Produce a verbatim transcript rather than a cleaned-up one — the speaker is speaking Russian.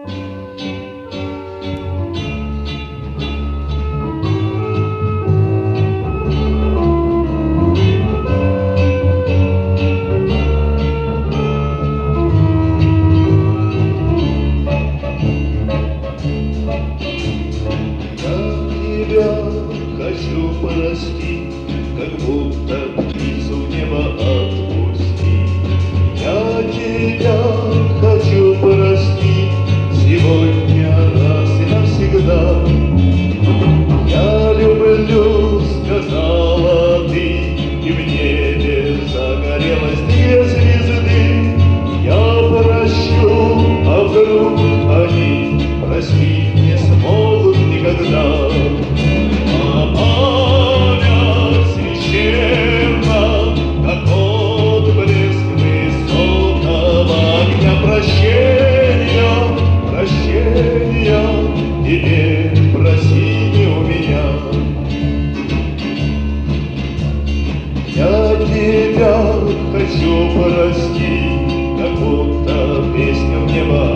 Хочу простить, как будто птицу в небо отпустить. Я тебя хочу простить сегодня раз и навсегда. Я люблю, сказала ты, и в небе загорелась две звезды. Я прощу, а вдруг они простить не смогут никогда. Теперь проси не у меня. Я тебя хочу простить, как будто песня в небо